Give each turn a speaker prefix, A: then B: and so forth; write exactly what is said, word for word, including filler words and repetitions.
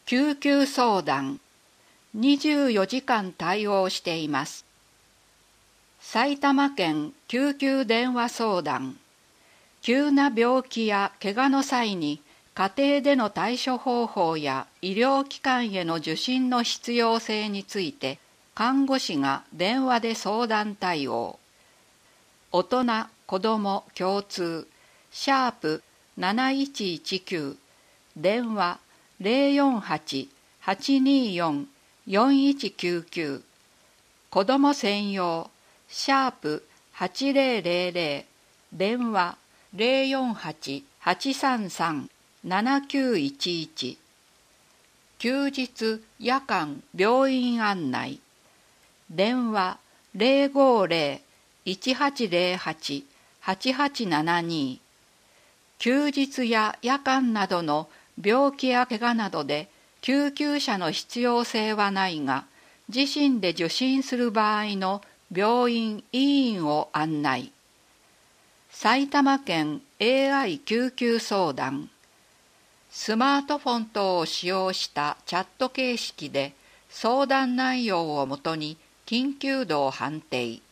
A: 救急相談、にじゅうよじかん対応しています。埼玉県救急電話相談、急な病気や怪我の際に家庭での対処方法や医療機関への受診の必要性について看護師が電話で相談対応。大人・子ども共通シャープなないちいちきゅう電話 ゼロよんはち はちによん よんいちきゅうきゅう子ども専用シャープはちゼロゼロゼロ電話 ゼロよんはち はちさんさん ななきゅういちいち休日・夜間病院案内電話 ゼロごゼロ いちはちゼロはち はちはちななに休日や夜間などの病気や怪我などで救急車の必要性はないが、自身で受診する場合の病院・医院を案内。埼玉県 エーアイ 救急相談。スマートフォン等を使用したチャット形式で相談内容をもとに緊急度を判定。